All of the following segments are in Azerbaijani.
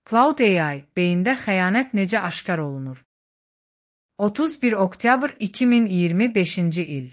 Cloud AI, beyində xəyanət necə aşkar olunur? 31 oktyabr 2025-ci il.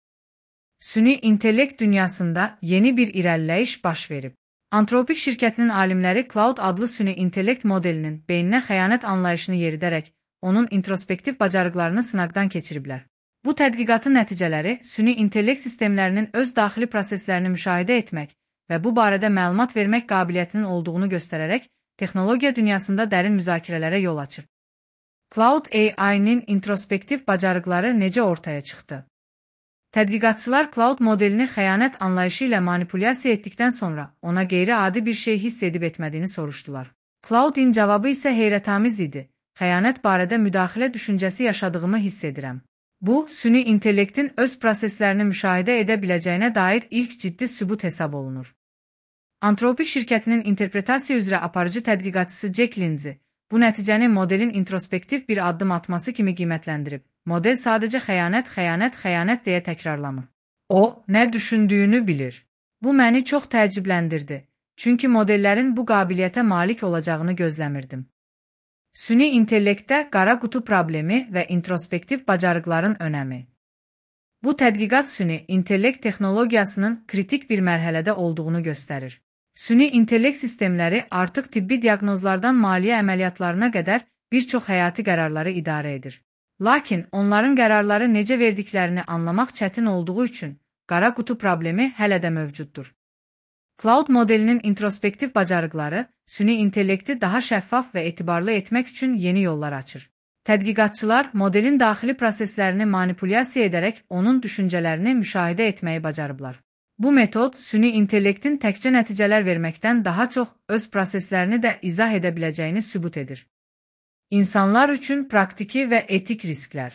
Süni intellekt dünyasında yeni bir irəliləyiş baş verib. Antropik şirkətinin alimləri Cloud adlı süni intellekt modelinin beyninə xəyanət anlayışını yeridərək, onun introspektiv bacarıqlarını sınaqdan keçiriblər. Bu tədqiqatın nəticələri süni intellekt sistemlərinin öz daxili proseslərini müşahidə etmək və bu barədə məlumat vermək qabiliyyətinin olduğunu göstərərək, texnologiya dünyasında dərin müzakirələrə yol açır. Cloud AI-nin introspektiv bacarıqları necə ortaya çıxdı? Tədqiqatçılar Cloud modelini xəyanət anlayışı ilə manipulyasiya etdikdən sonra ona qeyri-adi bir şey hiss edib etmədiyini soruşdular. Cloud'in cavabı isə heyrətamiz idi. Xəyanət barədə müdaxilə düşüncəsi yaşadığımı hiss edirəm. Bu, süni intellektin öz proseslərini müşahidə edə biləcəyinə dair ilk ciddi sübut hesab olunur. Antropik şirkətinin interpretasiya üzrə aparıcı tədqiqatçısı Jack Lindsay, bu nəticəni modelin introspektiv bir addım atması kimi qiymətləndirib. Model sadəcə xəyanət deyə təkrarlamır. O, nə düşündüyünü bilir. Bu məni çox təəccübləndirdi, çünki modellərin bu qabiliyyətə malik olacağını gözləmirdim. Süni intellektdə qara qutu problemi və introspektiv bacarıqların önəmi. Bu tədqiqat süni intellekt texnologiyasının kritik bir mərhələdə olduğunu göstərir. Süni intellekt sistemləri artıq tibbi diaqnozlardan maliyyə əməliyyatlarına qədər bir çox həyati qərarları idarə edir. Lakin onların qərarları necə verdiklərini anlamaq çətin olduğu üçün qara qutu problemi hələ də mövcuddur. Cloud modelinin introspektiv bacarıqları süni intellekti daha şəffaf və etibarlı etmək üçün yeni yollar açır. Tədqiqatçılar modelin daxili proseslərini manipulyasiya edərək onun düşüncələrini müşahidə etməyi bacarıblar. Bu metod süni intellektin təkcə nəticələr verməkdən daha çox öz proseslərini də izah edə biləcəyini sübut edir. İnsanlar üçün praktiki və etik risklər.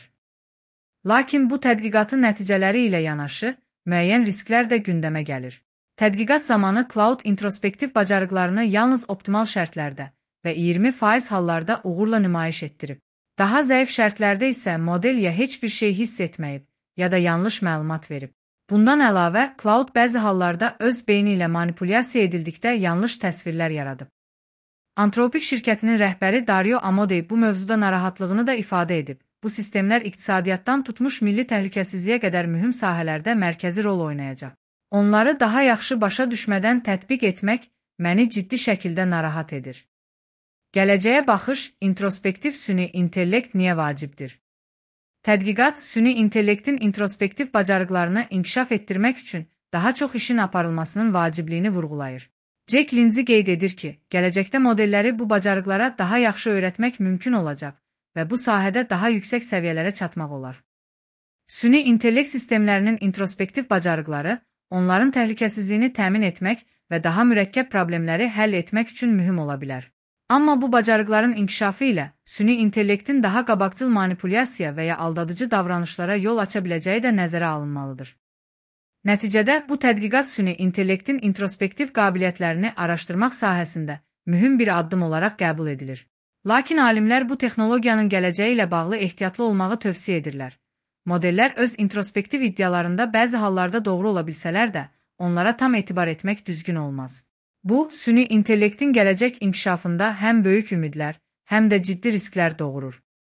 Lakin bu tədqiqatın nəticələri ilə yanaşı, müəyyən risklər də gündəmə gəlir. Tədqiqat zamanı Cloud introspektiv bacarıqlarını yalnız optimal şərtlərdə və 20% hallarda uğurla nümayiş etdirib. Daha zəif şərtlərdə isə model ya heç bir şey hiss etməyib, ya da yanlış məlumat verib. Bundan əlavə, Cloud bəzi hallarda öz beyni ilə manipulyasiya edildikdə yanlış təsvirlər yaradıb. Antropik şirkətinin rəhbəri Dario Amodei bu mövzuda narahatlığını da ifadə edib. Bu sistemlər iqtisadiyyatdan tutmuş milli təhlükəsizliyə qədər mühüm sahələrdə mərkəzi rol oynayacaq. Onları daha yaxşı başa düşmədən tətbiq etmək məni ciddi şəkildə narahat edir. Gələcəyə baxış, introspektiv süni intellekt niyə vacibdir? Tədqiqat, süni intellektin introspektiv bacarıqlarını inkişaf etdirmək üçün daha çox işin aparılmasının vacibliyini vurğulayır. Jack Lindsay qeyd edir ki, gələcəkdə modelləri bu bacarıqlara daha yaxşı öyrətmək mümkün olacaq və bu sahədə daha yüksək səviyyələrə çatmaq olar. Süni intellekt sistemlərinin introspektiv bacarıqları, onların təhlükəsizliyini təmin etmək və daha mürəkkəb problemləri həll etmək üçün mühüm ola bilər. Amma bu bacarıqların inkişafı ilə süni intellektin daha qabaqcıl manipulyasiya və ya aldadıcı davranışlara yol aça biləcəyi də nəzərə alınmalıdır. Nəticədə bu tədqiqat süni intellektin introspektiv qabiliyyətlərini araşdırmaq sahəsində mühüm bir addım olaraq qəbul edilir. Lakin alimlər bu texnologiyanın gələcəyi ilə bağlı ehtiyatlı olmağı tövsiyə edirlər. Modellər öz introspektiv iddialarında bəzi hallarda doğru ola bilsələr də, onlara tam etibar etmək düzgün olmaz. Bu, süni intellektin gələcək inkişafında həm böyük ümidlər, həm də ciddi risklər doğurur.